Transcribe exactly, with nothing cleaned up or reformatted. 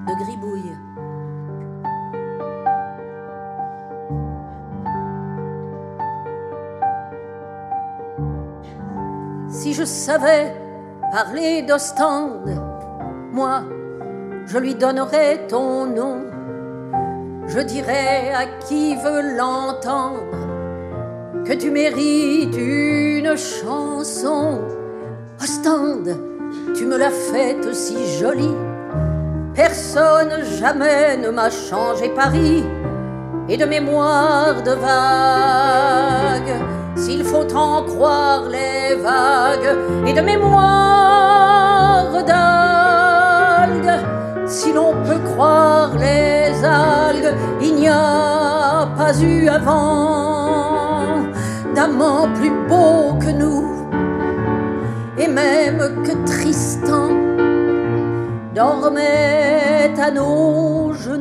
de gribouille. Si je savais parler d'Ostende, moi, je lui donnerais ton nom. Je dirais à qui veut l'entendre que tu mérites une chanson. Ostende, tu me l'as faite si jolie. Personne jamais ne m'a changé Paris. Et de mémoire de vagues, s'il faut en croire les vagues, et de mémoire d'algues, si l'on peut croire les algues, il n'y a pas eu avant d'amant plus beau que nous, et même que Tristan dormait à nos genoux.